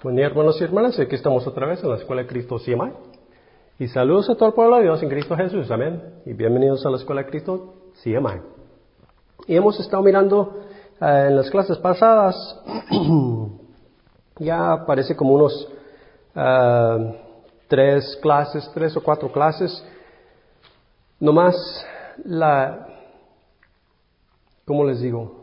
Buen día, hermanos y hermanas. Aquí estamos otra vez en la Escuela de Cristo CMI. Y saludos a todo el pueblo de Dios en Cristo Jesús. Amén. Y bienvenidos a la Escuela de Cristo CMI. Y hemos estado mirando en las clases pasadas, ya parece como unos 3 o 4 clases. Nomás ¿cómo les digo?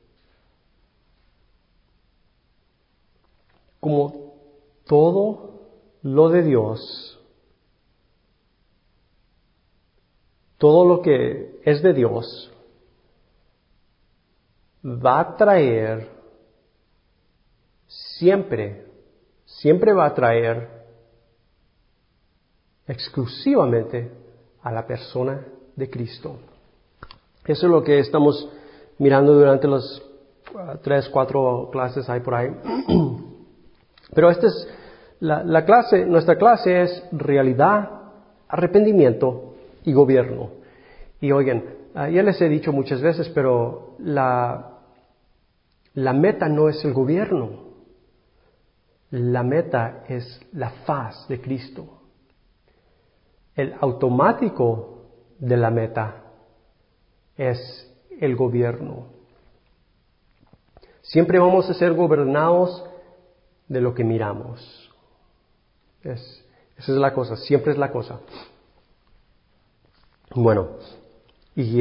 Como todo lo de Dios, todo lo que es de Dios, va a traer, siempre va a traer exclusivamente a la persona de Cristo. Eso es lo que estamos mirando durante las 3, 4 clases hay por ahí. Pero esta es la clase, nuestra clase es realidad, arrepentimiento y gobierno. Y oigan, ya les he dicho muchas veces, pero la meta no es el gobierno. La meta es la faz de Cristo. El automático de la meta es el gobierno. Siempre vamos a ser gobernados de lo que miramos. Esa es la cosa, siempre es la cosa. Bueno, y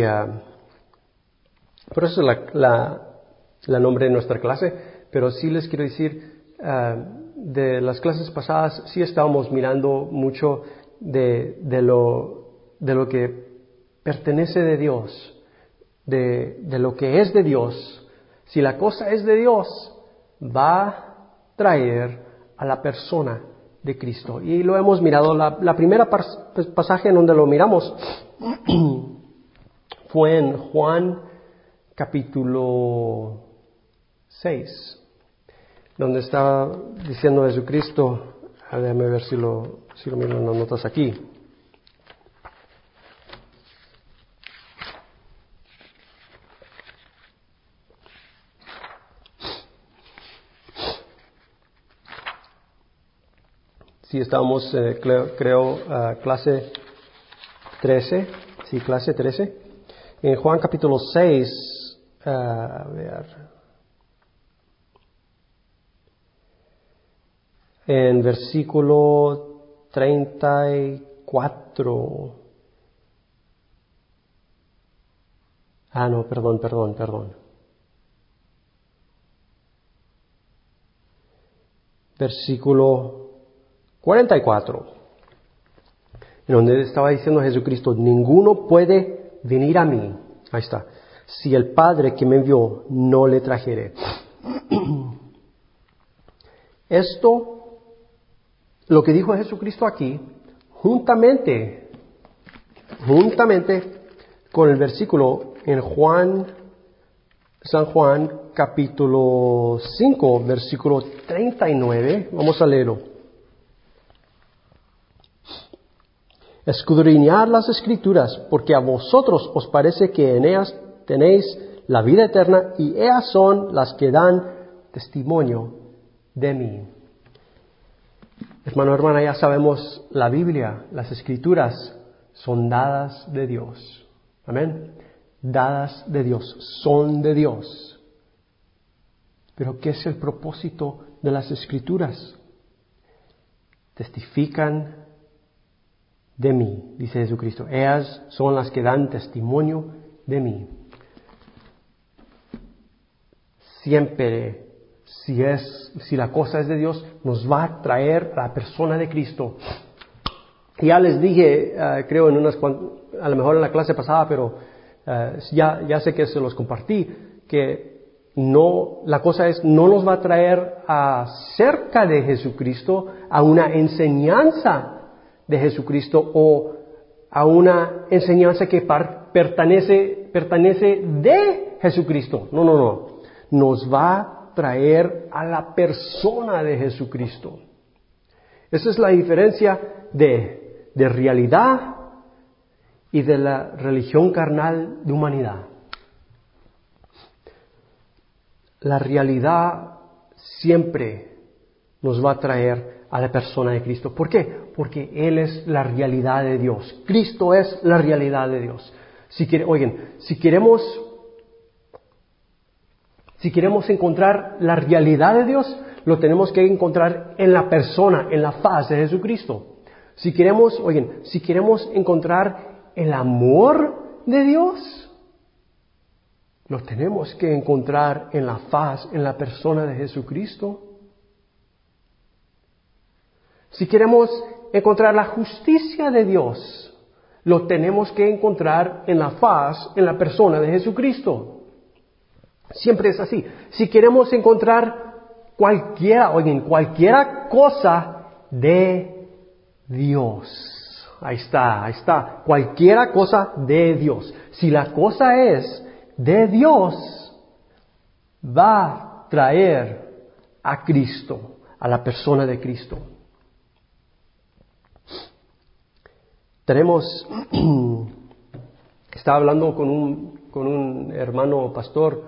por eso es la nombre de nuestra clase, pero sí les quiero decir, de las clases pasadas sí estábamos mirando mucho de lo que pertenece de Dios, de lo que es de Dios. Si la cosa es de Dios, va a traer a la persona de Cristo. Y lo hemos mirado, la primera pasaje en donde lo miramos fue en Juan capítulo 6, donde estaba diciendo Jesucristo, déjame ver si lo miro en las notas aquí. Sí, estábamos, creo, clase 13, sí, clase 13. En Juan capítulo 6, a ver, en versículo 34. No, perdón. Versículo 44, en donde estaba diciendo Jesucristo, ninguno puede venir a mí, ahí está, si el Padre que me envió no le trajere. Esto, lo que dijo Jesucristo aquí, juntamente con el versículo en San Juan capítulo 5, versículo 39, vamos a leerlo. Escudriñad las Escrituras, porque a vosotros os parece que en ellas tenéis la vida eterna, y ellas son las que dan testimonio de mí. Hermano, hermana, ya sabemos, la Biblia, las Escrituras, son dadas de Dios. Amén. Dadas de Dios, son de Dios. Pero ¿qué es el propósito de las Escrituras? Testifican de mí, dice Jesucristo. Ellas son las que dan testimonio de mí. Siempre, si la cosa es de Dios, nos va a traer la persona de Cristo. Ya les dije, creo en a lo mejor en la clase pasada, pero ya sé que se los compartí, que la cosa es, no nos va a traer acerca de Jesucristo a una enseñanza de Jesucristo o a una enseñanza que pertenece de Jesucristo. No. Nos va a traer a la persona de Jesucristo. Esa es la diferencia de realidad y de la religión carnal de humanidad. La realidad siempre nos va a traer a la persona de Cristo. ¿Por qué? Porque Él es la realidad de Dios. Cristo es la realidad de Dios. Si queremos encontrar la realidad de Dios, lo tenemos que encontrar en la persona, en la faz de Jesucristo. Si queremos encontrar el amor de Dios, lo tenemos que encontrar en la faz, en la persona de Jesucristo. Si queremos encontrar la justicia de Dios, lo tenemos que encontrar en la faz, en la persona de Jesucristo. Siempre es así. Si queremos encontrar cualquiera cosa de Dios. Ahí está. Cualquiera cosa de Dios. Si la cosa es de Dios, va a traer a Cristo, a la persona de Cristo. Estaba hablando con un hermano pastor,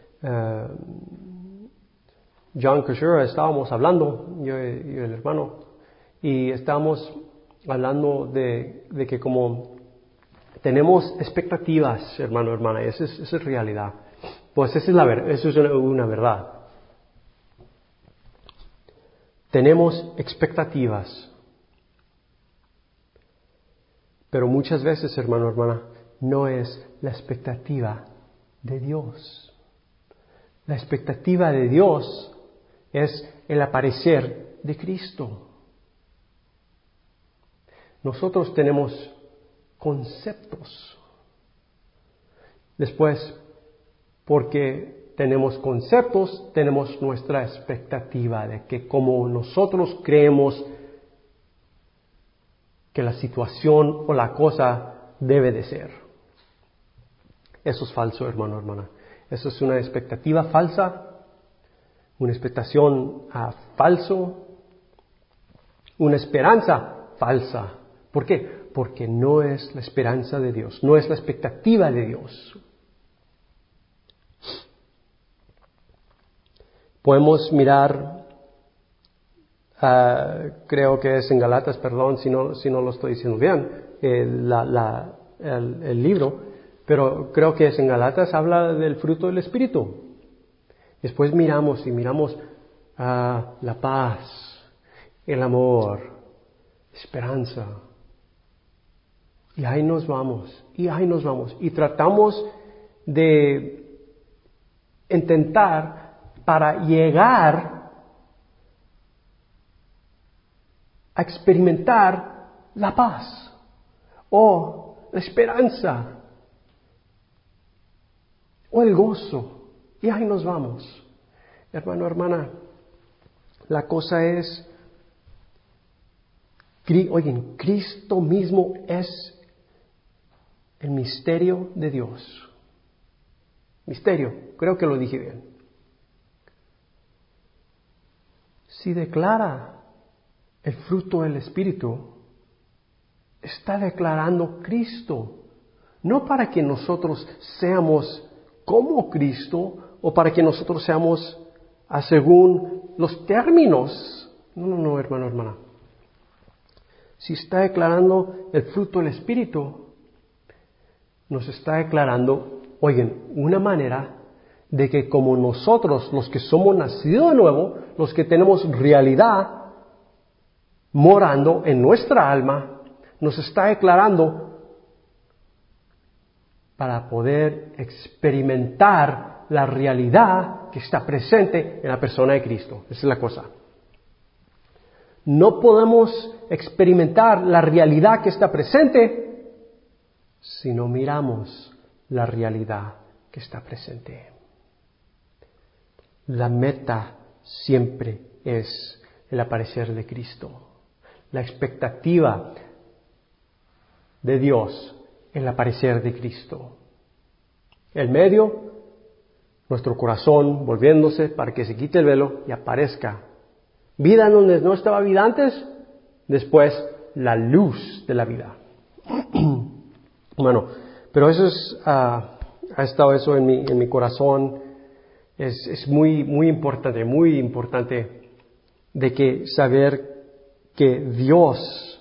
John Kushura, estábamos hablando, yo y el hermano, y estábamos hablando de que como tenemos expectativas, hermano, hermana, esa es realidad. Pues eso es una verdad. Tenemos expectativas. Pero muchas veces, hermano, hermana, no es la expectativa de Dios. La expectativa de Dios es el aparecer de Cristo. Nosotros tenemos conceptos. Después, porque tenemos conceptos, tenemos nuestra expectativa de que como nosotros creemos que la situación o la cosa debe de ser. Eso es falso, hermano, hermana. Eso es una expectativa falsa, una expectación falso, una esperanza falsa. ¿Por qué? Porque no es la esperanza de Dios, no es la expectativa de Dios. Podemos mirar, creo que es en Galatas, perdón si no lo estoy diciendo bien, el libro, pero creo que es en Galatas, habla del fruto del Espíritu. Después miramos la paz, el amor, esperanza. Y ahí nos vamos. Y tratamos de intentar para llegar a experimentar la paz o la esperanza o el gozo. Y ahí nos vamos. Hermano, hermana, la cosa es, Cristo mismo es el misterio de Dios. Misterio, creo que lo dije bien. Si declara el fruto del Espíritu, está declarando Cristo. No para que nosotros seamos como Cristo o para que nosotros seamos según los términos. No, hermano, hermana. Si está declarando el fruto del Espíritu, nos está declarando, una manera de que como nosotros, los que somos nacidos de nuevo, los que tenemos realidad morando en nuestra alma, nos está declarando para poder experimentar la realidad que está presente en la persona de Cristo. Esa es la cosa. No podemos experimentar la realidad que está presente si no miramos la realidad que está presente. La meta siempre es el aparecer de Cristo. La expectativa de Dios, el aparecer de Cristo. El medio, nuestro corazón volviéndose para que se quite el velo y aparezca. Vida donde no estaba vida antes, después la luz de la vida. Bueno, pero eso ha estado eso en mi corazón. Es muy importante de que saber que Dios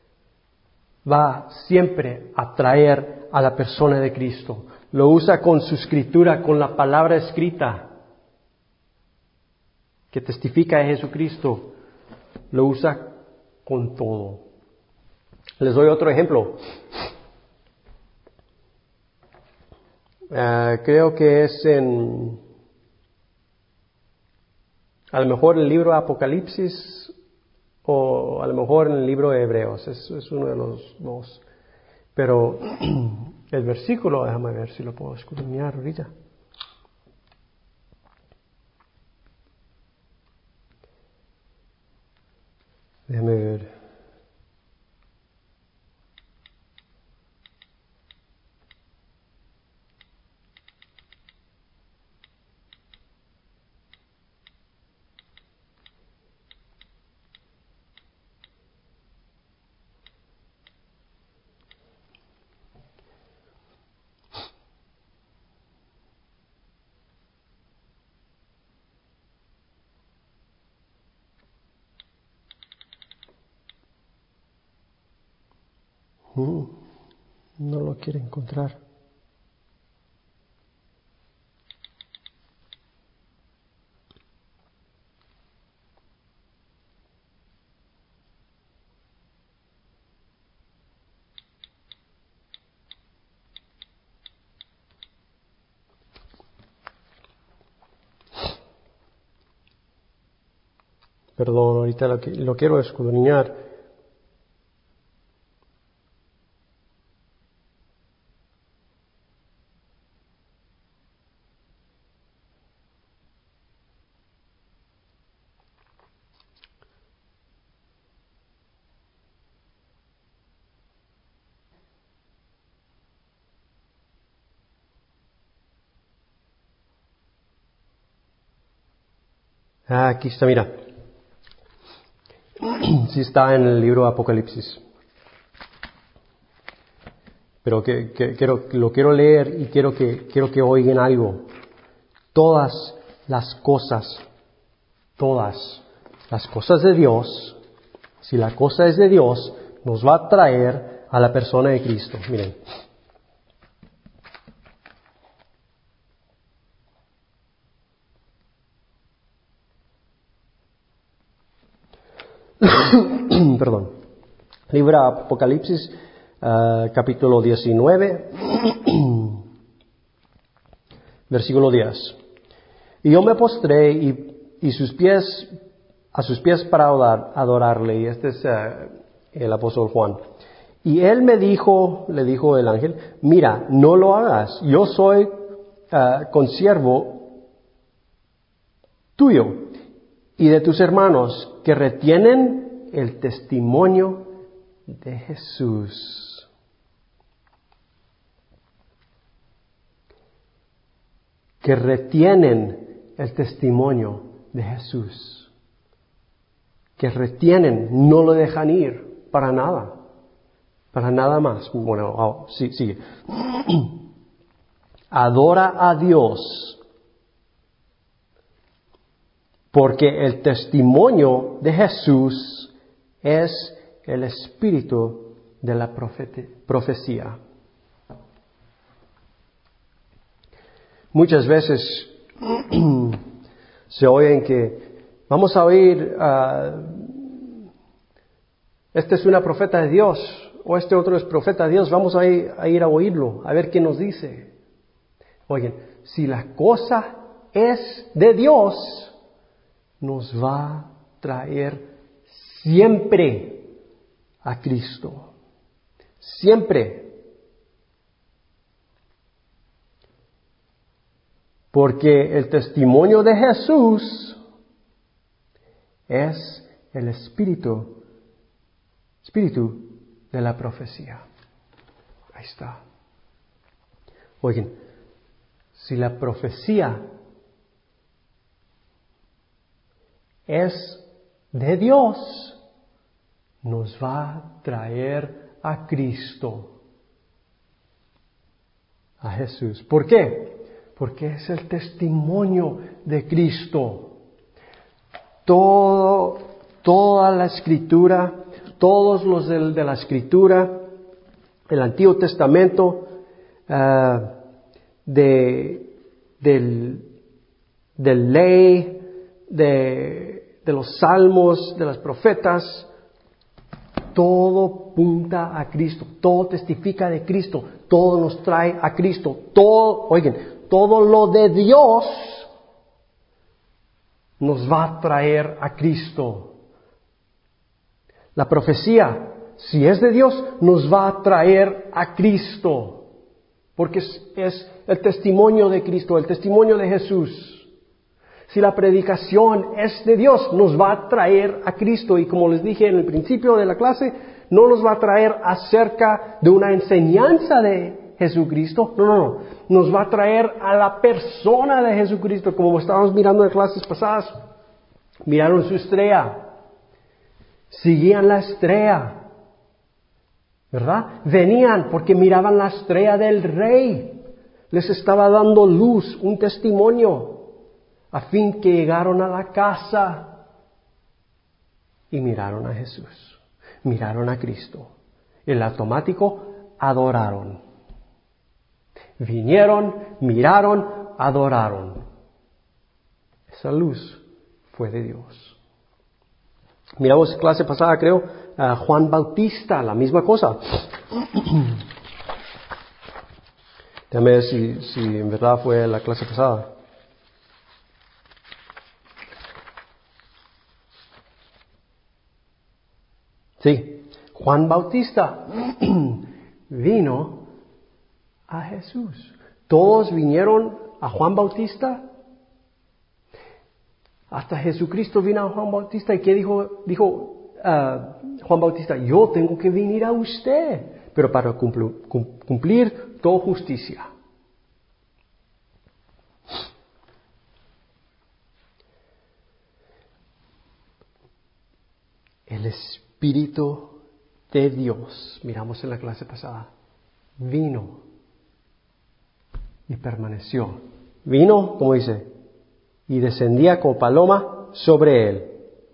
va siempre a traer a la persona de Cristo. Lo usa con su escritura, con la palabra escrita, que testifica de Jesucristo. Lo usa con todo. Les doy otro ejemplo. Creo que es a lo mejor el libro de Apocalipsis o a lo mejor en el libro de Hebreos. Es uno de los dos. Pero el versículo, déjame ver si lo puedo escudriñar ahorita. Déjame ver. No lo quiere encontrar. Perdón, ahorita lo quiero escudriñar. Aquí está, mira. Sí está en el libro de Apocalipsis. Pero lo quiero leer y quiero que oigan algo. Todas las cosas de Dios, si la cosa es de Dios, nos va a traer a la persona de Cristo. Miren. Perdón. Libro de Apocalipsis, capítulo 19, versículo 10. Y yo me postré y a sus pies para adorarle. Y este es el apóstol Juan. Y él le dijo el ángel, mira, no lo hagas. Yo soy consiervo tuyo y de tus hermanos que retienen el testimonio de Jesús. Que retienen el testimonio de Jesús. Que retienen, no lo dejan ir para nada. Para nada más. Bueno, sigue. Adora a Dios. Porque el testimonio de Jesús es el espíritu de la profecía. Muchas veces se oyen que vamos a oír, este es una profeta de Dios, o este otro es profeta de Dios, vamos a ir a oírlo, a ver qué nos dice. Oigan, si la cosa es de Dios, nos va a traer siempre a Cristo. Siempre. Porque el testimonio de Jesús es el espíritu de la profecía. Ahí está. Oigan, si la profecía es de Dios, nos va a traer a Cristo, a Jesús. ¿Por qué? Porque es el testimonio de Cristo. Todo toda la Escritura, todos los de la Escritura, el Antiguo Testamento, de ley, de los salmos, de los profetas, todo punta a Cristo, todo testifica de Cristo, todo nos trae a Cristo, todo lo de Dios nos va a traer a Cristo. La profecía, si es de Dios, nos va a traer a Cristo, porque es el testimonio de Cristo, el testimonio de Jesús. Si la predicación es de Dios, nos va a traer a Cristo. Y como les dije en el principio de la clase, no nos va a traer acerca de una enseñanza de Jesucristo. No. Nos va a traer a la persona de Jesucristo. Como estábamos mirando en clases pasadas, miraron su estrella. Seguían la estrella. ¿Verdad? Venían porque miraban la estrella del Rey. Les estaba dando luz, un testimonio. A fin que llegaron a la casa y miraron a Jesús, miraron a Cristo. El automático, adoraron. Vinieron, miraron, adoraron. Esa luz fue de Dios. Miramos clase pasada, creo, a Juan Bautista, la misma cosa. Déjame ver si en verdad fue la clase pasada. Sí, Juan Bautista vino a Jesús. Todos vinieron a Juan Bautista. Hasta Jesucristo vino a Juan Bautista. ¿Y qué dijo Juan Bautista? Yo tengo que venir a usted, pero para cumplir toda justicia. El Espíritu de Dios, miramos en la clase pasada, vino y permaneció. Vino, como dice, y descendía como paloma sobre él.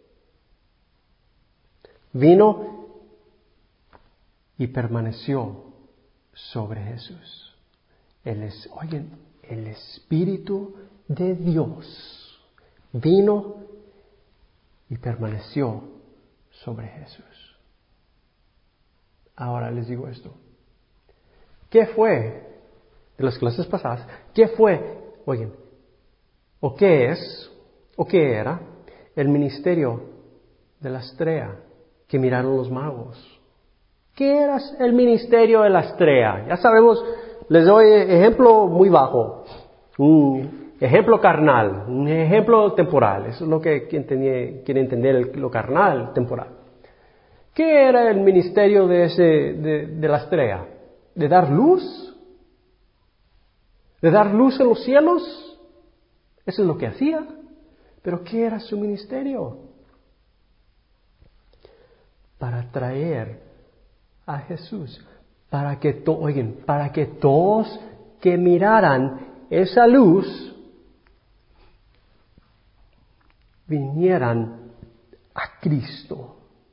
Vino y permaneció sobre Jesús. El Espíritu de Dios vino y permaneció sobre Jesús. Ahora les digo esto. ¿Qué fue de las clases pasadas? ¿Qué fue? ¿O qué es? ¿O qué era? El ministerio de la estrella que miraron los magos. ¿Qué era el ministerio de la estrella? Ya sabemos, les doy ejemplo muy bajo. Un ejemplo carnal, un ejemplo temporal. Eso es lo que quiere entender lo carnal, temporal. ¿Qué era el ministerio de la estrella? ¿De dar luz? ¿De dar luz en los cielos? Eso es lo que hacía. ¿Pero qué era su ministerio? Para traer a Jesús. Para que todos que miraran esa luz vinieran a Cristo.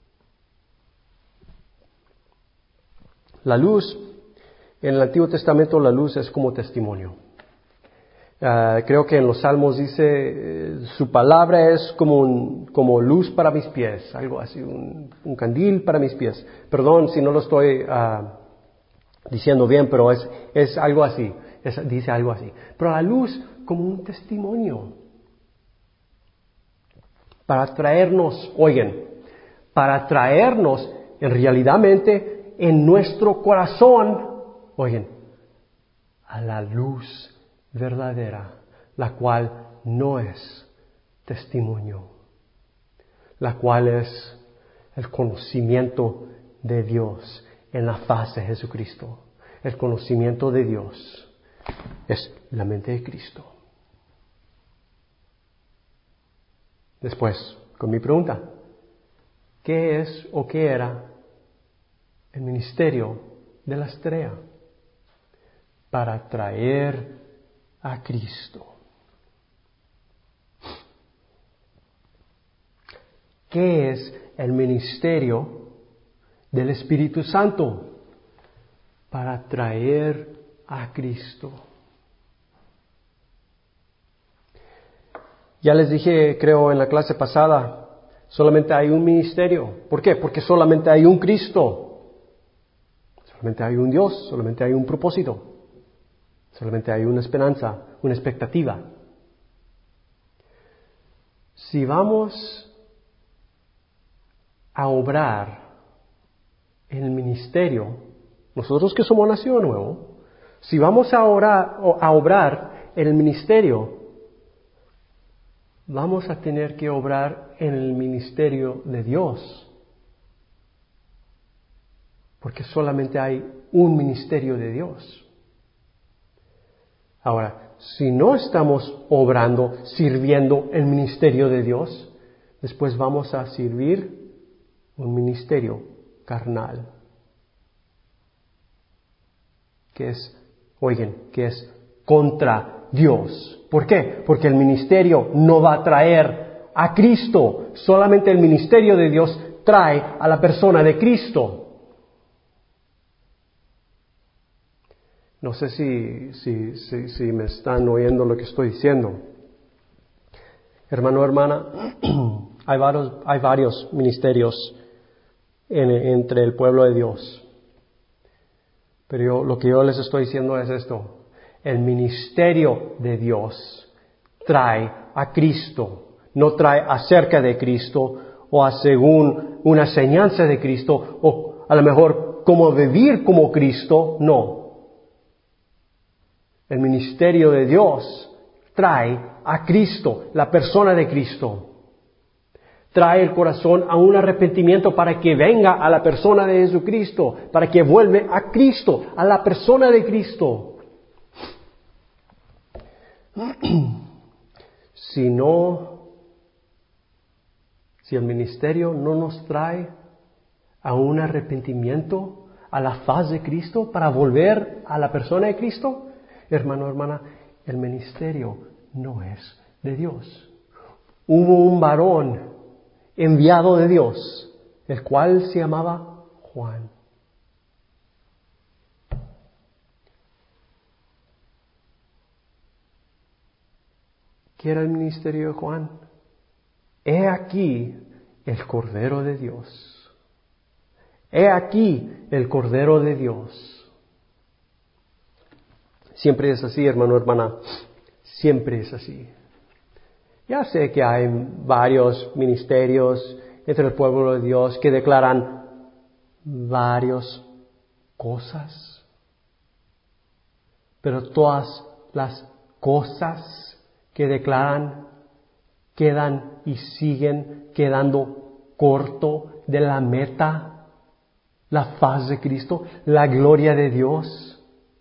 La luz, en el Antiguo Testamento la luz es como testimonio. Creo que en los Salmos dice, su palabra es como luz para mis pies, algo así, un candil para mis pies. Perdón si no lo estoy diciendo bien, pero es algo así, dice algo así. Pero la luz como un testimonio. Para traernos en realidadmente en nuestro corazón, a la luz verdadera, la cual no es testimonio, la cual es el conocimiento de Dios en la faz de Jesucristo. El conocimiento de Dios es la mente de Cristo. Después, con mi pregunta, ¿qué es o qué era el ministerio de la estrella? Para traer a Cristo. ¿Qué es el ministerio del Espíritu Santo? Para traer a Cristo. Ya les dije, creo, en la clase pasada, solamente hay un ministerio. ¿Por qué? Porque solamente hay un Cristo. Solamente hay un Dios, solamente hay un propósito. Solamente hay una esperanza, una expectativa. Si vamos a obrar en el ministerio, nosotros que somos nacido nuevo, si vamos a obrar en el ministerio, vamos a tener que obrar en el ministerio de Dios. Porque solamente hay un ministerio de Dios. Ahora, si no estamos obrando, sirviendo el ministerio de Dios, después vamos a servir un ministerio carnal. Que es contra Dios. ¿Por qué? Porque el ministerio no va a traer a Cristo. Solamente el ministerio de Dios trae a la persona de Cristo. No sé si me están oyendo lo que estoy diciendo. Hermano, hermana, hay varios ministerios entre el pueblo de Dios. Pero lo que yo les estoy diciendo es esto. El ministerio de Dios trae a Cristo. No trae acerca de Cristo o según una enseñanza de Cristo o a lo mejor cómo vivir como Cristo. No. El ministerio de Dios trae a Cristo, la persona de Cristo. Trae el corazón a un arrepentimiento para que venga a la persona de Jesucristo, para que vuelva a Cristo, a la persona de Cristo. Si el ministerio no nos trae a un arrepentimiento, a la faz de Cristo, para volver a la persona de Cristo, hermano, hermana, el ministerio no es de Dios. Hubo un varón enviado de Dios, el cual se llamaba Juan. ¿Qué era el ministerio de Juan? He aquí el Cordero de Dios. He aquí el Cordero de Dios. Siempre es así, hermano, hermana. Siempre es así. Ya sé que hay varios ministerios entre el pueblo de Dios que declaran varias cosas. Pero todas las cosas que declaran quedan y siguen quedando corto de la meta, la faz de Cristo, la gloria de Dios.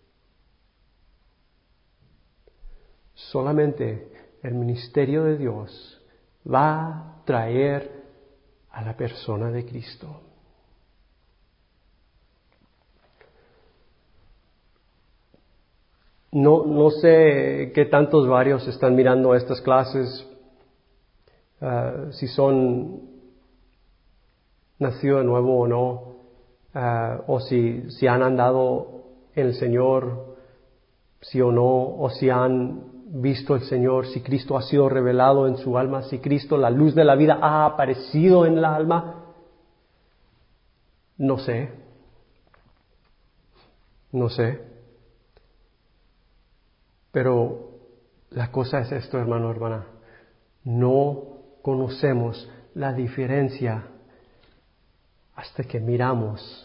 Solamente el ministerio de Dios va a traer a la persona de Cristo. No sé qué tantos varios están mirando estas clases, si son nacido de nuevo o no, o si han andado en el Señor, sí o no, o si han visto el Señor, si Cristo ha sido revelado en su alma, si Cristo, la luz de la vida, ha aparecido en la alma. No sé. Pero la cosa es esto, hermano, hermana. No conocemos la diferencia hasta que miramos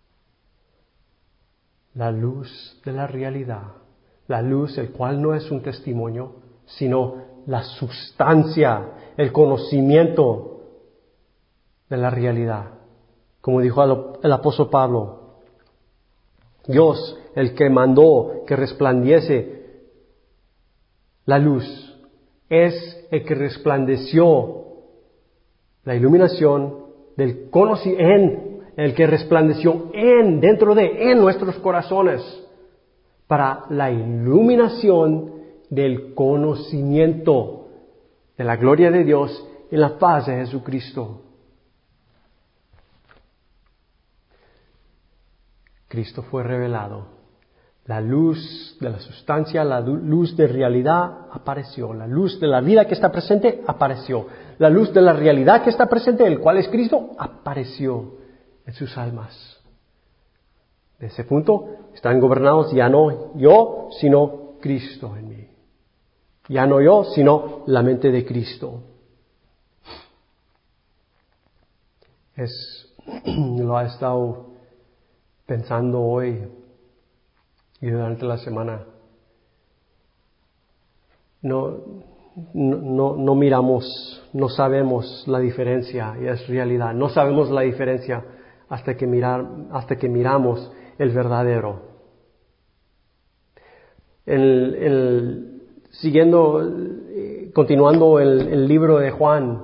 la luz de la realidad. La luz, el cual no es un testimonio, sino la sustancia, el conocimiento de la realidad. Como dijo el apóstol Pablo, Dios, el que mandó que resplandiese la luz, es el que resplandeció la iluminación del conocimiento, el que resplandeció dentro de nuestros corazones, para la iluminación del conocimiento de la gloria de Dios en la paz de Jesucristo. Cristo fue revelado. La luz de la sustancia, la luz de realidad apareció. La luz de la vida que está presente apareció. La luz de la realidad que está presente, el cual es Cristo, apareció en sus almas. De ese punto están gobernados ya no yo, sino Cristo en mí. Ya no yo, sino la mente de Cristo. Lo he estado pensando hoy y durante la semana. No miramos, no sabemos la diferencia, y es realidad. No sabemos la diferencia hasta que miramos el verdadero. Continuando el libro de Juan,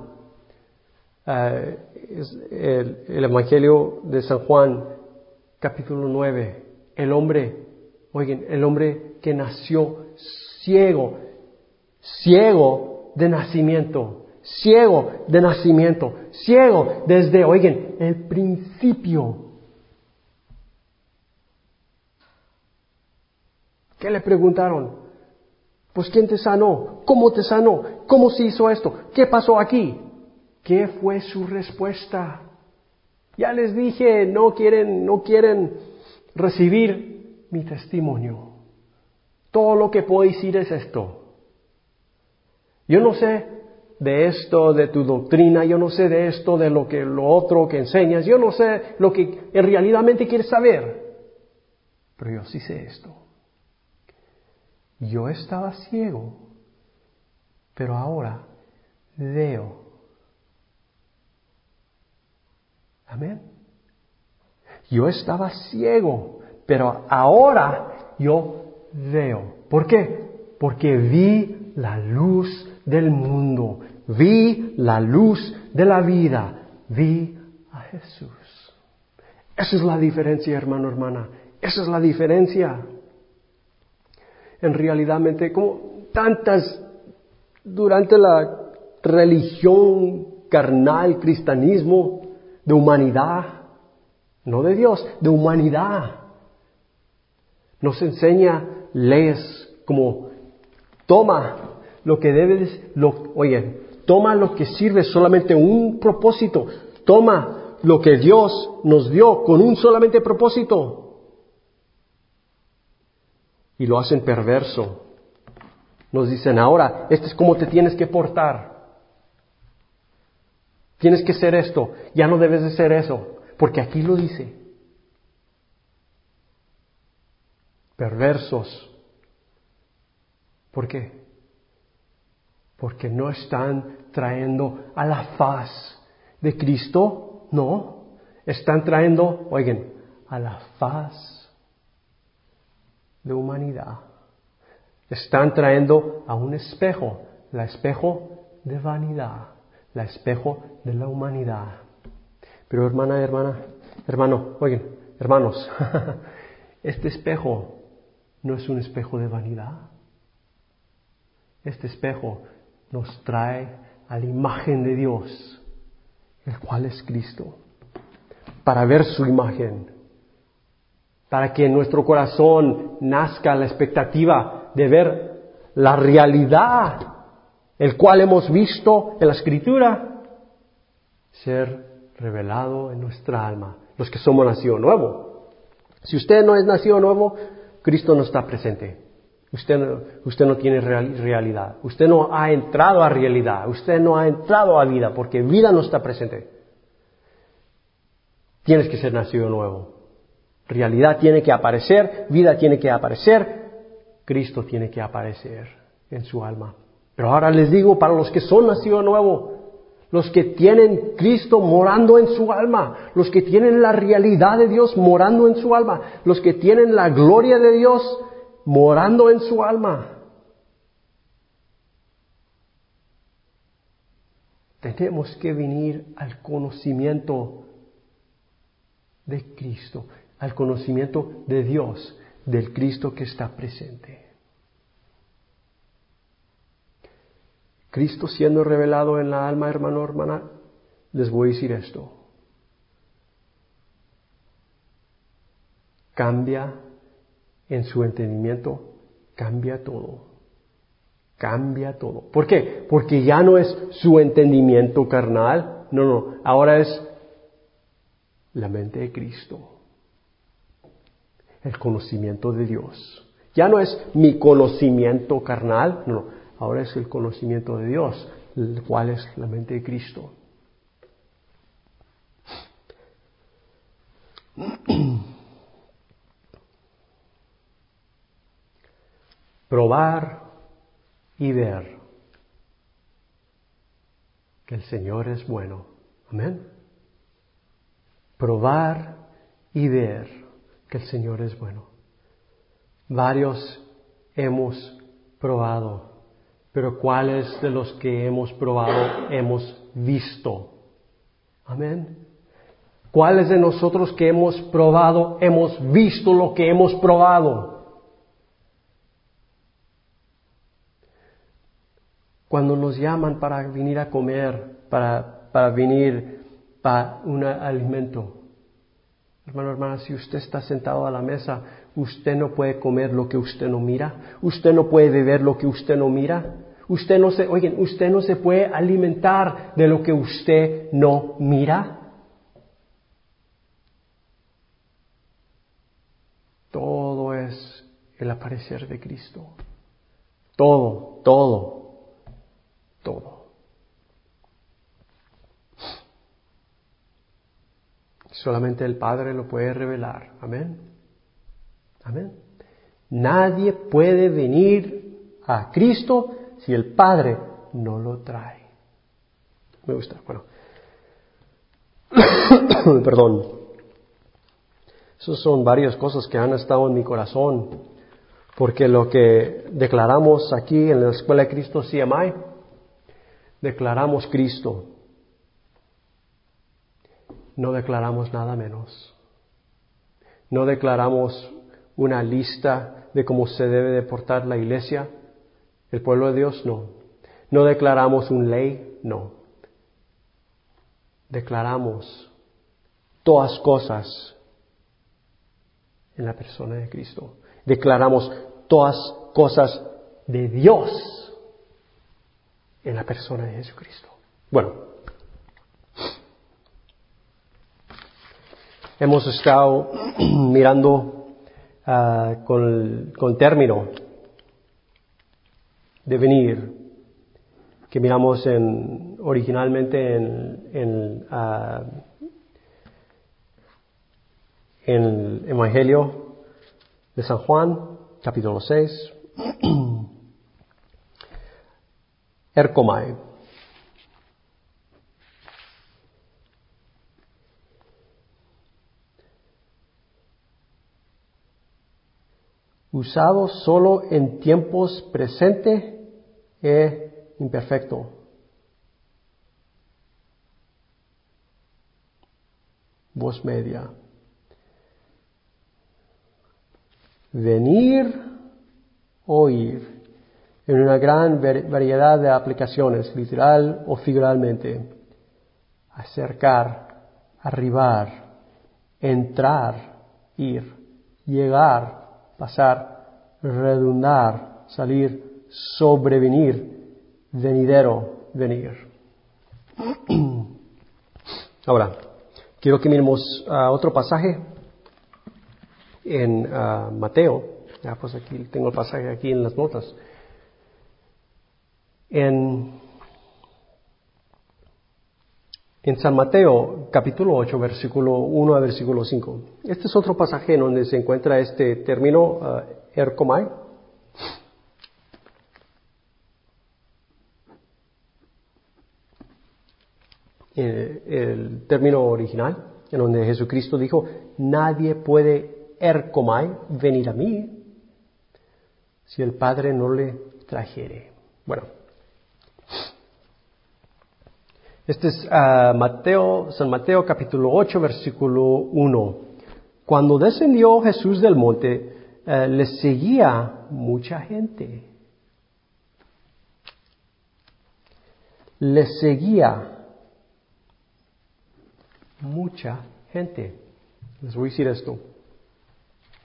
el Evangelio de San Juan, capítulo 9, el hombre que nació ciego de nacimiento, ciego desde, el principio. ¿Qué le preguntaron? Pues ¿quién te sanó? ¿Cómo te sanó? ¿Cómo se hizo esto? ¿Qué pasó aquí? ¿Qué fue su respuesta? Ya les dije, no quieren recibir mi testimonio. Todo lo que puedo decir es esto. Yo no sé de esto, de tu doctrina, yo no sé de esto, de lo otro que enseñas, yo no sé lo que en realidadmente quieres saber. Pero yo sí sé esto. Yo estaba ciego, pero ahora veo. Amén. Yo estaba ciego, pero ahora yo veo. ¿Por qué? Porque vi la luz del mundo, vi la luz de la vida, vi a Jesús. Esa es la diferencia, hermano, hermana. Esa es la diferencia. En realidad, como tantas durante la religión carnal, cristianismo, de humanidad, no de Dios, de humanidad, nos enseña leyes como toma lo que debes, toma lo que sirve solamente un propósito, toma lo que Dios nos dio con un solamente propósito. Y lo hacen perverso. Nos dicen ahora, esto es como te tienes que portar. Tienes que ser esto, ya no debes de ser eso, porque aquí lo dice. Perversos. ¿Por qué? Porque no están trayendo a la faz de Cristo, no. Están trayendo, a la faz de humanidad. Están trayendo a un espejo, el espejo de vanidad, el espejo de la humanidad. Pero hermanos, este espejo no es un espejo de vanidad. Este espejo nos trae a la imagen de Dios, el cual es Cristo, para ver su imagen, para que en nuestro corazón nazca la expectativa de ver la realidad, el cual hemos visto en la Escritura, ser revelado en nuestra alma, los que somos nacido nuevo. Si usted no es nacido nuevo, Cristo no está presente. Usted no tiene realidad. Usted no ha entrado a realidad. Usted no ha entrado a vida, porque vida no está presente. Tienes que ser nacido nuevo. Realidad tiene que aparecer, vida tiene que aparecer, Cristo tiene que aparecer en su alma. Pero ahora les digo, para los que son nacidos nuevo, los que tienen Cristo morando en su alma, los que tienen la realidad de Dios morando en su alma, los que tienen la gloria de Dios morando en su alma, tenemos que venir al conocimiento de Cristo, al conocimiento de Dios, del Cristo que está presente. Cristo siendo revelado en la alma, hermano, hermana, les voy a decir esto. cambia en su entendimiento, cambia todo. Cambia todo. ¿Por qué? Porque ya no es su entendimiento carnal. No. Ahora es la mente de Cristo. El conocimiento de Dios. Ya no es mi conocimiento carnal. No. Ahora es el conocimiento de Dios, el cual es la mente de Cristo. Probar y ver que el Señor es bueno. Amén. Probar y ver que el Señor es bueno. Varios hemos probado, pero ¿cuáles de los que hemos probado hemos visto? Amén. ¿Cuáles de nosotros que hemos probado hemos visto lo que hemos probado? Cuando nos llaman para venir a comer, para venir para un alimento. Hermano, hermana, si usted está sentado a la mesa, usted no puede comer lo que usted no mira. Usted no puede beber lo que usted no mira. Usted no se puede alimentar de lo que usted no mira. Todo es el aparecer de Cristo. Todo. Solamente el Padre lo puede revelar. Amén. Nadie puede venir a Cristo si el Padre no lo trae. Me gusta. Bueno. Perdón. Esas son varias cosas que han estado en mi corazón. Porque lo que declaramos aquí en la Escuela de Cristo CMI, declaramos Cristo. No declaramos nada menos. No declaramos una lista de cómo se debe de portar la iglesia, el pueblo de Dios, no. No declaramos una ley, no. Declaramos todas cosas en la persona de Cristo. Declaramos todas cosas de Dios en la persona de Jesucristo. Bueno. Hemos estado mirando con término de venir, que miramos originalmente en el Evangelio de San Juan, capítulo 6, Ercomai. Usado solo en tiempos presentes e imperfecto. Voz media. Venir, oír, en una gran variedad de aplicaciones, literal o figuralmente. Acercar, arribar, entrar, ir, llegar, pasar, redundar, salir, sobrevenir, venidero, venir. Ahora, quiero que miremos otro pasaje en Mateo. Pues aquí tengo el pasaje aquí en las notas. En San Mateo, capítulo 8, versículo 1 a versículo 5. Este es otro pasaje en donde se encuentra este término, ercomai. El término original, en donde Jesucristo dijo, nadie puede ercomai, venir a mí, si el Padre no le trajere. Bueno. Este es San Mateo capítulo 8, versículo 1. Cuando descendió Jesús del monte, le seguía mucha gente. Le seguía mucha gente. Les voy a decir esto.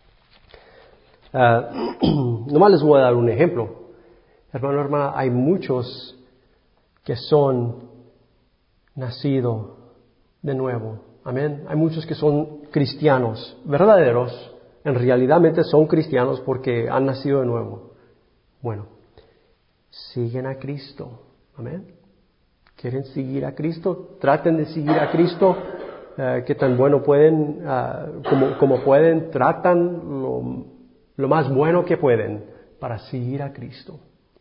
Nomás les voy a dar un ejemplo. Hermana, hay muchos que son nacidos de nuevo. Amén. Hay muchos que son cristianos verdaderos. En realidad son cristianos porque han nacido de nuevo. Bueno, siguen a Cristo. Amén. ¿Quieren seguir a Cristo? Traten de seguir a Cristo. Que tan bueno pueden, como pueden, tratan lo más bueno que pueden para seguir a Cristo.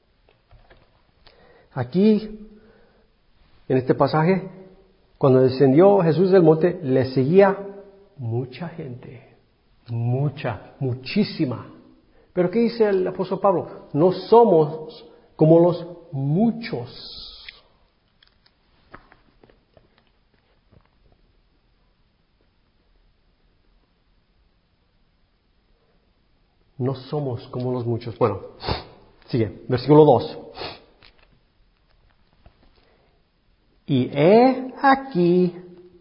Aquí, en este pasaje, cuando descendió Jesús del monte, le seguía mucha gente. Muchísima. Pero ¿qué dice el apóstol Pablo? No somos como los muchos. No somos como los muchos. Bueno, sigue, versículo 2. Y he aquí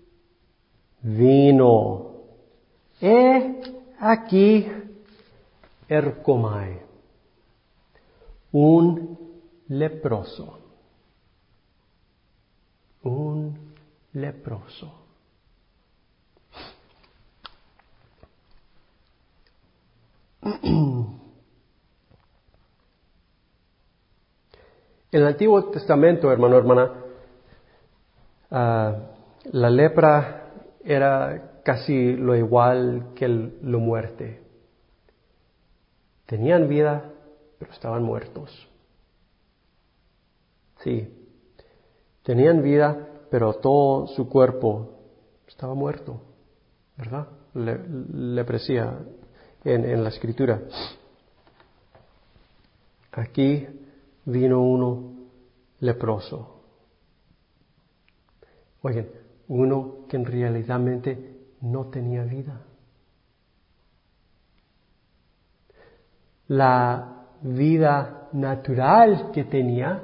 vino. He aquí ercomai, un leproso. Un leproso. En el Antiguo Testamento, hermana, la lepra era casi lo igual que la muerte. Tenían vida, pero estaban muertos. Sí, tenían vida, pero todo su cuerpo estaba muerto, ¿verdad? Lepresía en la Escritura. Aquí vino uno leproso. Oigan, uno que en realidad no tenía vida. La vida natural que tenía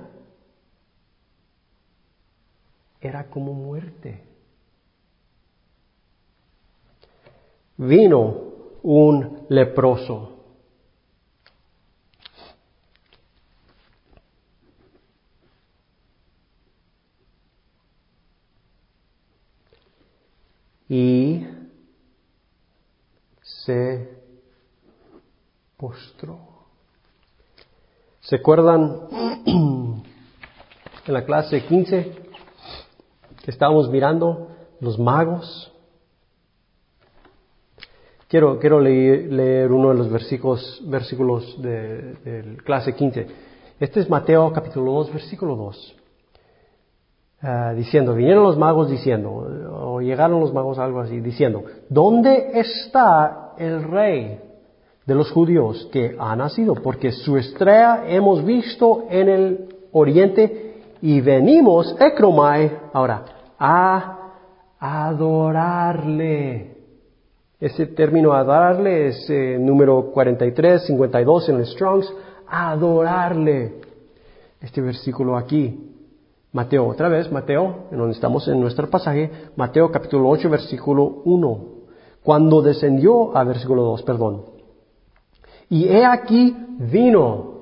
era como muerte. Vino un leproso. Y se postró. ¿Se acuerdan en la clase 15 que estábamos mirando los magos? Quiero leer uno de los versículos de clase 15. Este es Mateo capítulo 2, versículo 2. Diciendo, vinieron los magos diciendo, o llegaron los magos, algo así, diciendo, ¿dónde está el rey de los judíos que ha nacido? Porque su estrella hemos visto en el oriente y venimos, ekromai, ahora, a adorarle. Ese término adorarle es número 43-52 en el Strong's, adorarle. Este versículo aquí. Mateo, otra vez, Mateo, en donde estamos en nuestro pasaje, Mateo capítulo 8, versículo 1. Cuando descendió, versículo 2, perdón. Y he aquí vino,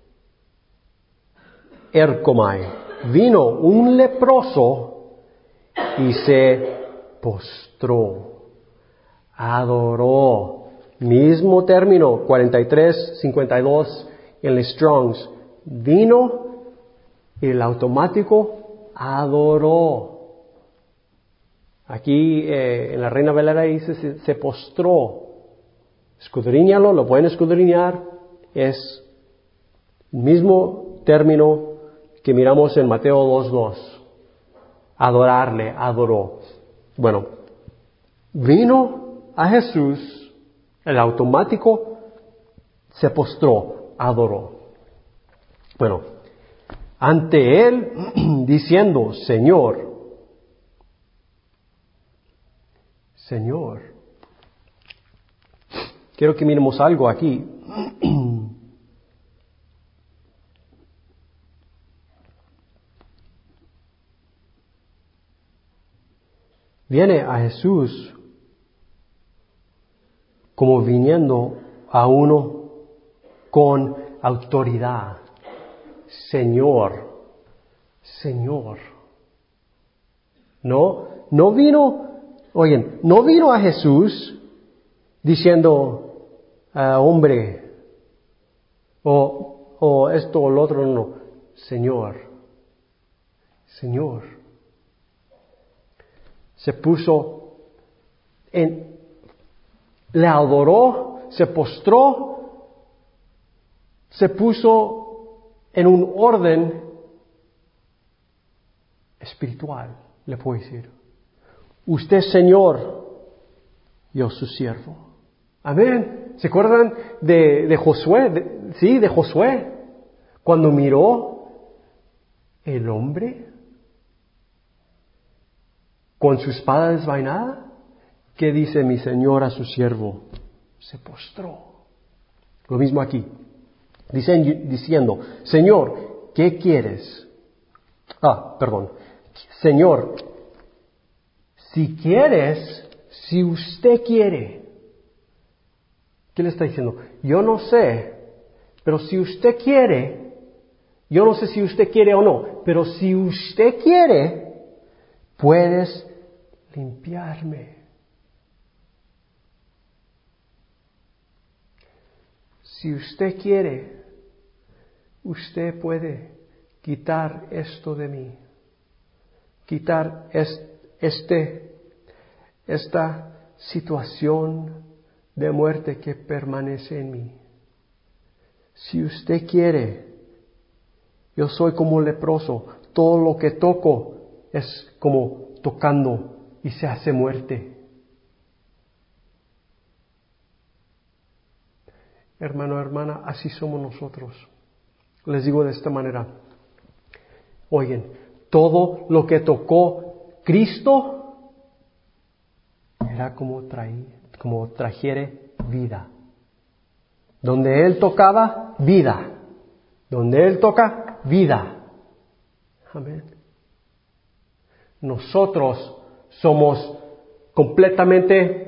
ercomai, vino un leproso y se postró, adoró. Mismo término, 43-52 en el Strong's. Vino el automático adoró. Aquí en la Reina Valera dice se postró. Escudriñalo, lo pueden escudriñar. Es el mismo término que miramos en Mateo 2:2. Adorarle, adoró. Bueno, vino a Jesús, el automático se postró, adoró. Bueno, ante él diciendo, Señor, quiero que miremos algo aquí. Viene a Jesús como viniendo a uno con autoridad. Señor, Señor. No vino a Jesús diciendo, hombre, o esto o lo otro, no. Señor, Señor. Se puso le adoró, se postró, se puso en un orden espiritual, le puedo decir. Usted, Señor, yo su siervo. Amén. ¿Se acuerdan de Josué? De Josué. Cuando miró el hombre con su espada desvainada, ¿qué dice mi Señor a su siervo? Se postró. Lo mismo aquí. Diciendo, Señor, ¿qué quieres? Señor, si quieres, si usted quiere. ¿Qué le está diciendo? Yo no sé, pero si usted quiere, yo no sé si usted quiere o no, pero si usted quiere, puedes limpiarme. Si usted quiere, usted puede quitar esto de mí, quitar esta situación de muerte que permanece en mí. Si usted quiere, yo soy como leproso, todo lo que toco es como tocando y se hace muerte. Hermano, hermana, así somos nosotros. Les digo de esta manera. Oigan, todo lo que tocó Cristo era como trajere vida. Donde Él tocaba, vida. Donde Él toca, vida. Amén. Nosotros somos completamente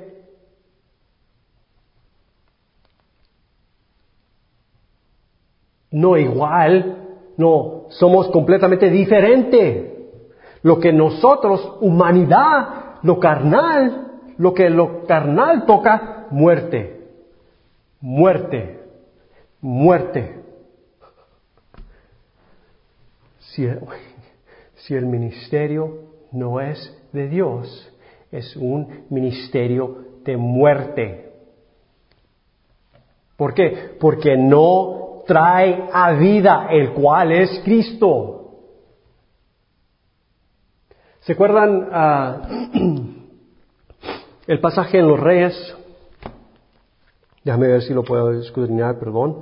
no igual, no, somos completamente diferente. Lo que nosotros, humanidad, lo que lo carnal toca, muerte, muerte, muerte. Si el ministerio no es de Dios, es un ministerio de muerte. ¿Por qué? Porque no trae a vida, el cual es Cristo. ¿Se acuerdan el pasaje en los Reyes? Déjame ver si lo puedo escudriñar, perdón.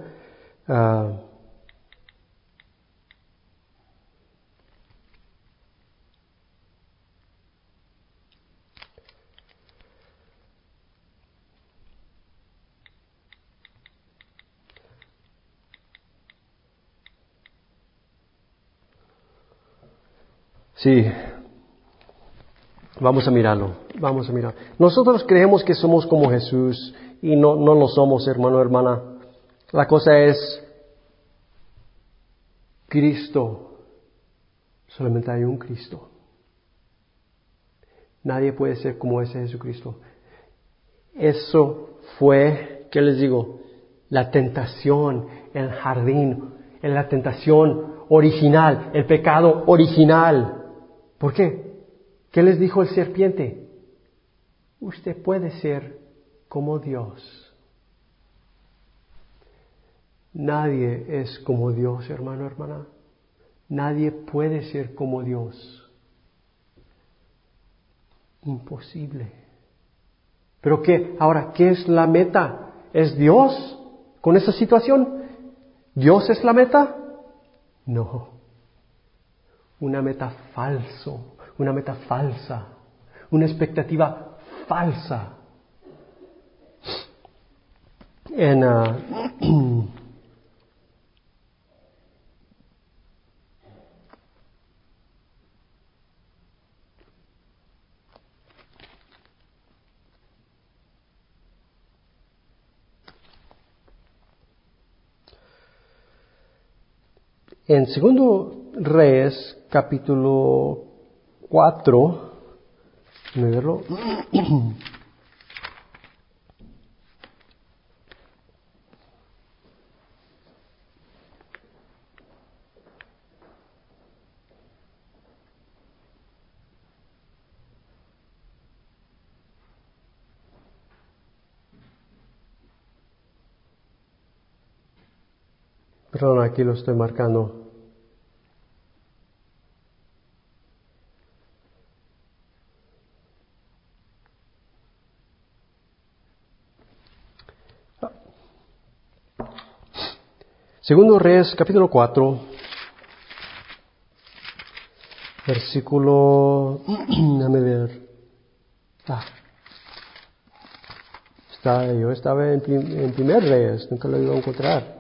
Sí, vamos a mirarlo. Nosotros creemos que somos como Jesús y no lo somos, hermano, hermana. La cosa es Cristo. Solamente hay un Cristo. Nadie puede ser como ese Jesucristo. Eso fue, ¿qué les digo? La tentación en el jardín, en la tentación original, el pecado original. ¿Por qué? ¿Qué les dijo el serpiente? Usted puede ser como Dios. Nadie es como Dios, hermano, hermana. Nadie puede ser como Dios. Imposible. ¿Pero qué? Ahora, ¿qué es la meta? ¿Es Dios con esa situación? ¿Dios es la meta? No. Una meta falsa, una expectativa falsa. En Segundo Reyes, capítulo 4, déjame verlo. Perdón, aquí lo estoy marcando. Segundo Reyes, capítulo 4, versículo, déjame ver. Yo estaba en primer Reyes, nunca lo iba a encontrar.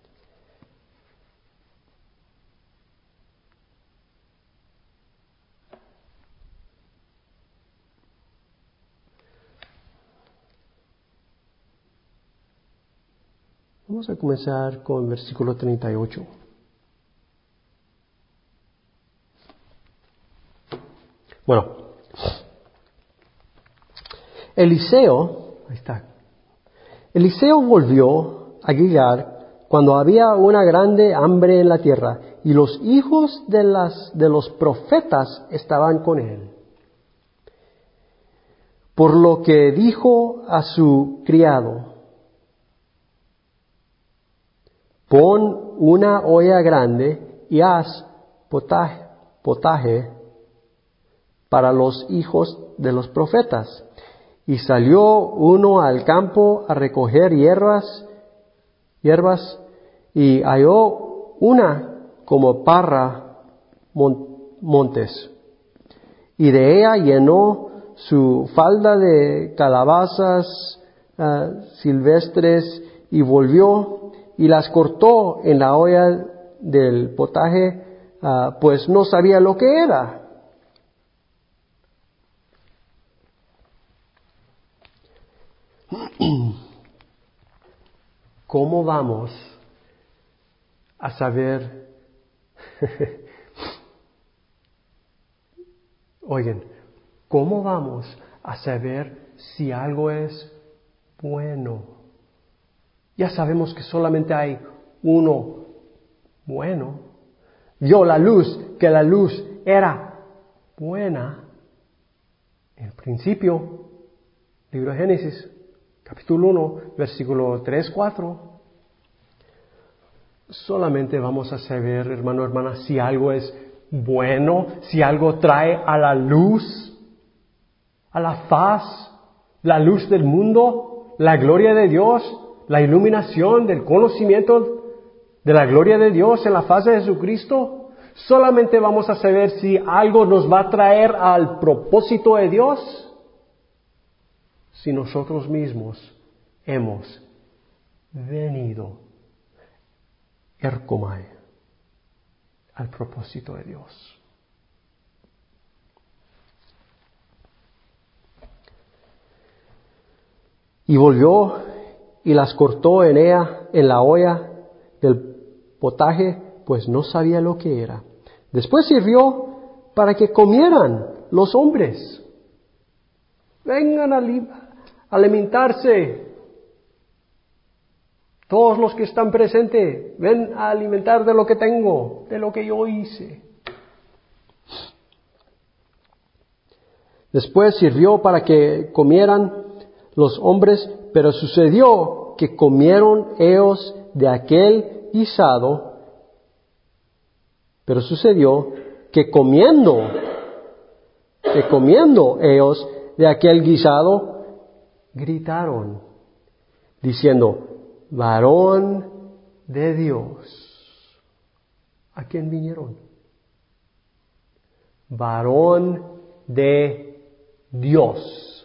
Vamos a comenzar con versículo 38. Bueno, Eliseo volvió a Gilgal cuando había una grande hambre en la tierra, y los hijos de los profetas estaban con él. Por lo que dijo a su criado: pon una olla grande y haz potaje para los hijos de los profetas. Y salió uno al campo a recoger hierbas, y halló una como parra montes, y de ella llenó su falda de calabazas silvestres, y volvió y las cortó en la olla del potaje, pues no sabía lo que era. ¿Cómo vamos a saber? Oigan, ¿cómo vamos a saber si algo es bueno? Ya sabemos que solamente hay uno bueno. Vio la luz, que la luz era buena. En el principio, libro de Génesis, capítulo 1, versículo 3, 4. Solamente vamos a saber, hermano, hermana, si algo es bueno, si algo trae a la luz, a la faz, la luz del mundo, la gloria de Dios, la iluminación del conocimiento de la gloria de Dios en la faz de Jesucristo. Solamente vamos a saber si algo nos va a traer al propósito de Dios, si nosotros mismos hemos venido erkomai al propósito de Dios. Y volvió y las cortó en la olla del potaje, pues no sabía lo que era. Después sirvió para que comieran los hombres. Vengan a alimentarse. Todos los que están presentes, ven a alimentar de lo que tengo, de lo que yo hice. Después sirvió para que comieran los hombres, pero sucedió que comieron ellos de aquel guisado, comiendo ellos de aquel guisado, gritaron, diciendo: varón de Dios. ¿A quién vinieron? Varón de Dios.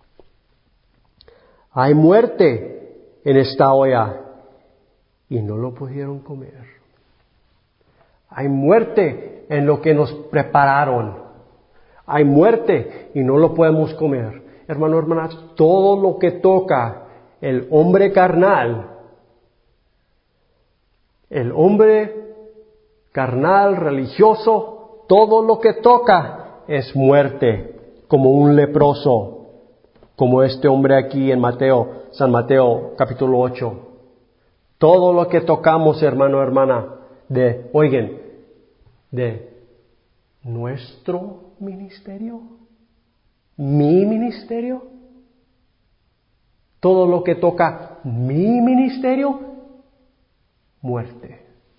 Hay muerte en esta olla y no lo pudieron comer. Hay muerte en lo que nos prepararon. Hay muerte y no lo podemos comer. Hermano, hermanas, todo lo que toca el hombre carnal, el hombre carnal, religioso, todo lo que toca es muerte, como un leproso, como este hombre aquí en San Mateo capítulo 8. Todo lo que tocamos, hermano, hermana, de nuestro ministerio, mi ministerio, todo lo que toca mi ministerio, muerte,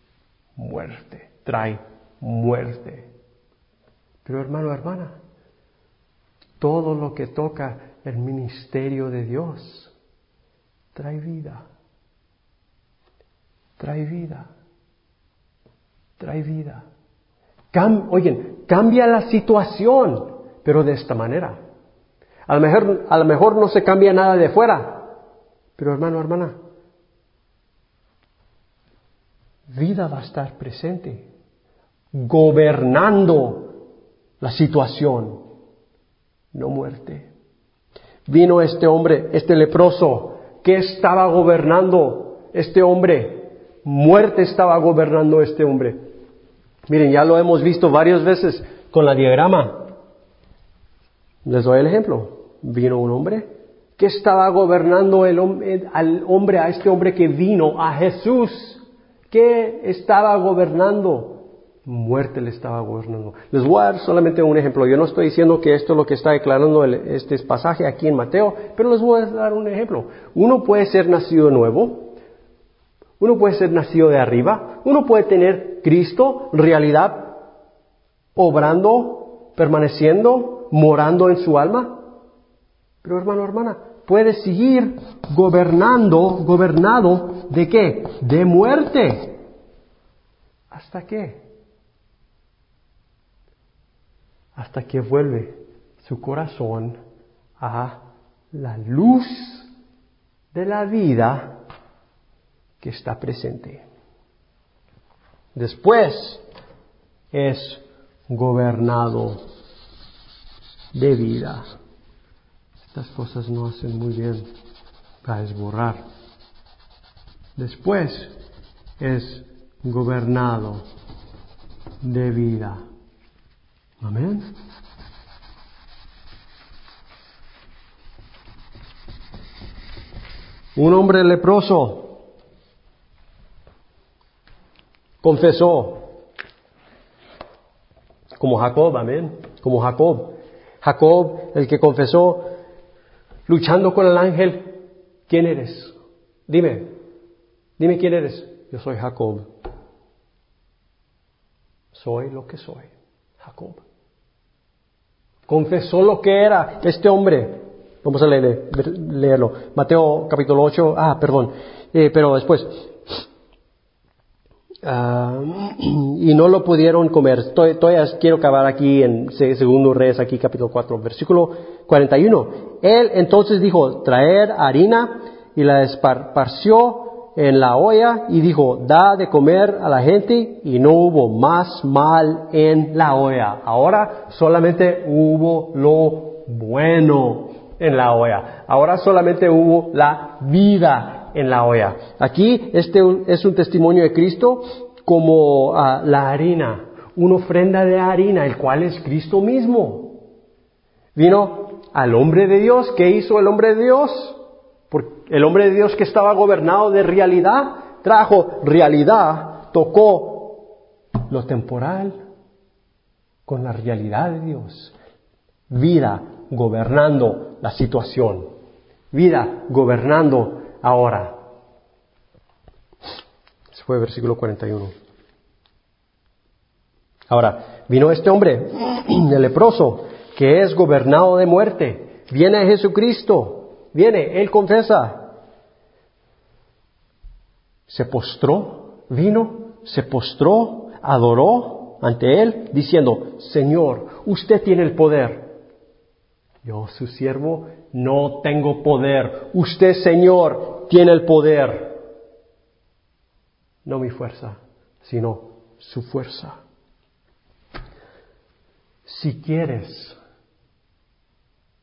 trae muerte. Pero hermano, hermana, todo lo que toca el ministerio de Dios, trae vida. Trae vida. Cambia la situación, pero de esta manera. A lo mejor no se cambia nada de fuera, pero hermano, hermana, vida va a estar presente, gobernando la situación, no muerte. Vino este hombre, este leproso, que estaba gobernando este hombre. Muerte estaba gobernando este hombre. Miren, ya lo hemos visto varias veces con la diagrama. Les doy el ejemplo. Vino un hombre que estaba gobernando a este hombre que vino, a Jesús. ¿Qué estaba gobernando? Muerte le estaba gobernando. Les voy a dar solamente un ejemplo. Yo no estoy diciendo que esto es lo que está declarando este pasaje aquí en Mateo, pero les voy a dar un ejemplo. Uno puede ser nacido nuevo. Uno puede ser nacido de arriba, uno puede tener Cristo, realidad, obrando, permaneciendo, morando en su alma. Pero hermano, hermana, puede seguir gobernado ¿de qué? De muerte. ¿Hasta qué? Hasta que vuelve su corazón a la luz de la vida que está presente. Después es gobernado de vida. Estas cosas no hacen muy bien para esborrar. Después es gobernado de vida. Amén. Un hombre leproso confesó, como Jacob, amén, como Jacob, el que confesó, luchando con el ángel, ¿quién eres? Dime quién eres. Yo soy Jacob. Soy lo que soy, Jacob. Confesó lo que era este hombre. Vamos a leerlo. Mateo capítulo 8, pero después. Y no lo pudieron comer. Todavía quiero acabar aquí en Segundo Reyes, aquí capítulo 4, versículo 41. Él entonces dijo, traer harina, y la esparció en la olla, y dijo, da de comer a la gente, y no hubo más mal en la olla. Ahora solamente hubo lo bueno en la olla. Ahora solamente hubo la vida en la olla. Aquí este es un testimonio de Cristo como la harina, una ofrenda de harina, el cual es Cristo mismo. Vino al hombre de Dios. ¿Qué hizo el hombre de Dios? Porque el hombre de Dios que estaba gobernado de realidad, trajo realidad, tocó lo temporal con la realidad de Dios. Vida gobernando la situación. Vida gobernando ahora. Ese fue el versículo 41. Ahora, vino este hombre, el leproso, que es gobernado de muerte. Viene Jesucristo. Él confesa. Se postró, adoró ante él, diciendo, Señor, usted tiene el poder. Yo, su siervo, no tengo poder. Usted, Señor, tiene el poder. No mi fuerza, sino su fuerza. Si quieres,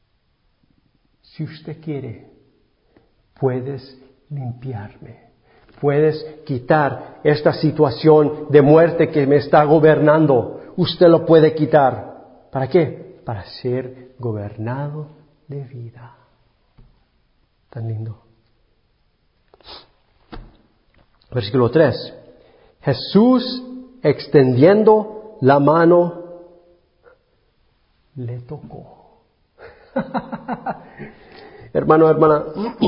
si usted quiere, puedes limpiarme. puedes quitar esta situación de muerte que me está gobernando. Usted lo puede quitar. ¿Para qué? Para ser gobernado de vida. Tan lindo. Versículo 3. Jesús, extendiendo la mano, le tocó. Hermano, hermana,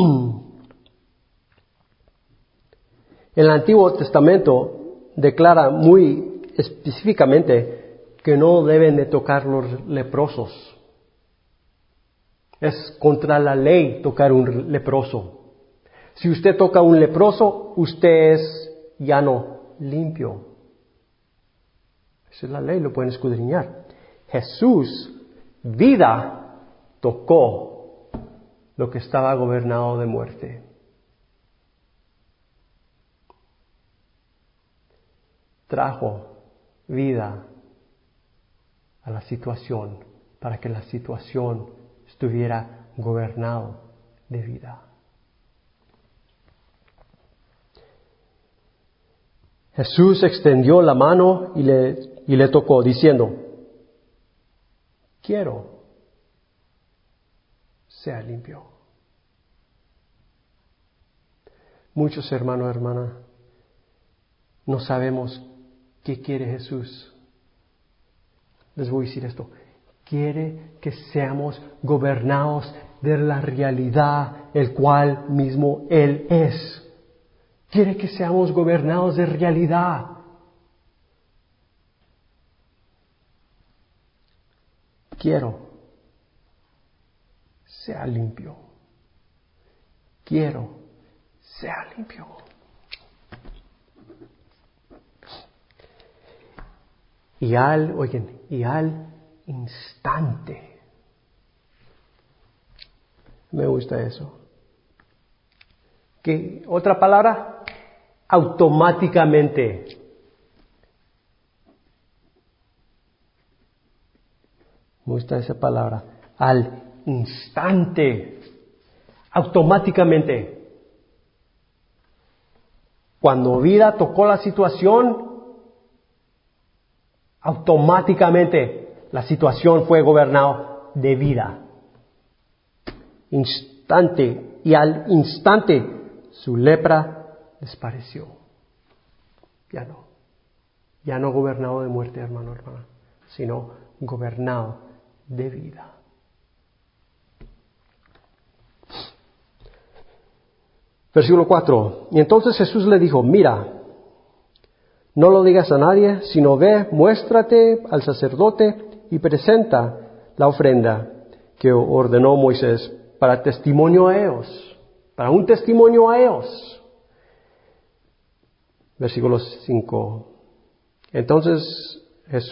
el Antiguo Testamento declara muy específicamente que no deben de tocar los leprosos. Es contra la ley tocar un leproso. Si usted toca un leproso, usted es ya no limpio. Esa es la ley, lo pueden escudriñar. Jesús, vida, tocó lo que estaba gobernado de muerte. Trajo vida a la situación para que la situación estuviera gobernado de vida. Jesús extendió la mano y le tocó, diciendo, quiero, sea limpio. Muchos hermanos, hermanas, no sabemos qué quiere Jesús. Les voy a decir esto. Quiere que seamos gobernados de la realidad, el cual mismo Él es. Quiere que seamos gobernados de realidad. Quiero, sea limpio. Quiero, sea limpio. Y al instante. Me gusta eso. ¿Qué otra palabra? Automáticamente. Me gusta esa palabra. Al instante. Automáticamente. Cuando vida tocó la situación, automáticamente la situación fue gobernada de vida. Instante. Y al instante su lepra desapareció. Ya no gobernado de muerte, hermano, hermana, sino gobernado de vida. Versículo 4. Y entonces Jesús le dijo, mira, no lo digas a nadie, sino ve, muéstrate al sacerdote y presenta la ofrenda que ordenó Moisés para testimonio a ellos, para un testimonio a ellos. Versículo 5. Entonces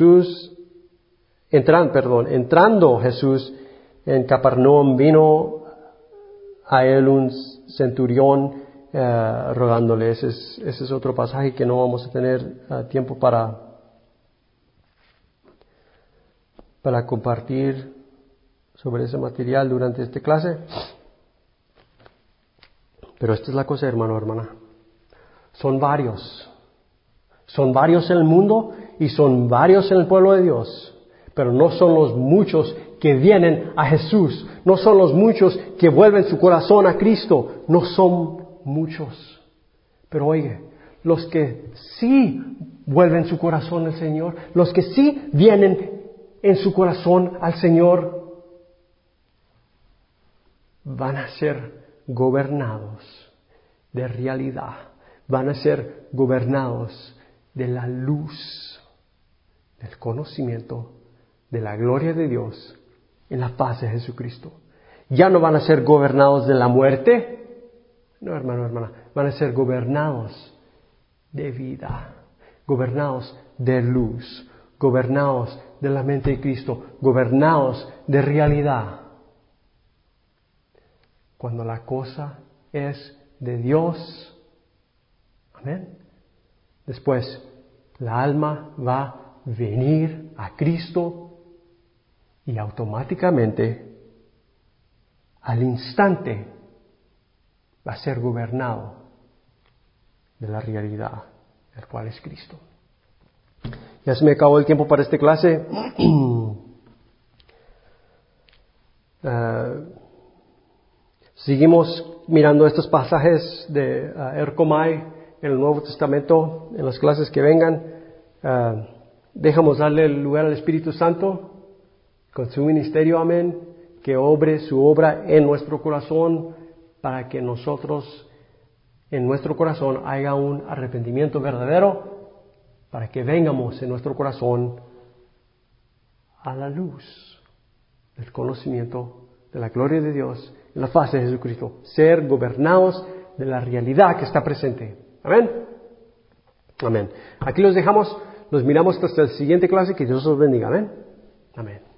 entrando Jesús en Capernaum, vino a él un centurión rogándole. Ese es otro pasaje que no vamos a tener tiempo para compartir sobre ese material durante esta clase. Pero esta es la cosa, hermano, hermana. Son varios en el mundo y son varios en el pueblo de Dios, pero no son los muchos que vienen a Jesús, no son los muchos que vuelven su corazón a Cristo, no son muchos. Pero oye, los que sí vuelven su corazón al Señor, los que sí vienen en su corazón al Señor, van a ser gobernados de realidad, van a ser gobernados de la luz, del conocimiento, de la gloria de Dios, en la paz de Jesucristo. Ya no van a ser gobernados de la muerte, no, hermano, hermana, van a ser gobernados de vida, gobernados de luz, gobernados de la mente de Cristo, gobernados de realidad. Cuando la cosa es de Dios, amén. Después, la alma va a venir a Cristo y automáticamente, al instante, va a ser gobernado de la realidad, el cual es Cristo. Ya se me acabó el tiempo para esta clase. Seguimos mirando estos pasajes de Ercomai en el Nuevo Testamento en las clases que vengan. Dejamos darle el lugar al Espíritu Santo con su ministerio, amén, que obre su obra en nuestro corazón para que nosotros en nuestro corazón haya un arrepentimiento verdadero, para que vengamos en nuestro corazón a la luz del conocimiento de la gloria de Dios en la faz de Jesucristo, ser gobernados de la realidad que está presente. Amén. Amén. Aquí los dejamos, los miramos hasta la siguiente clase, que Dios los bendiga. Amén. Amén.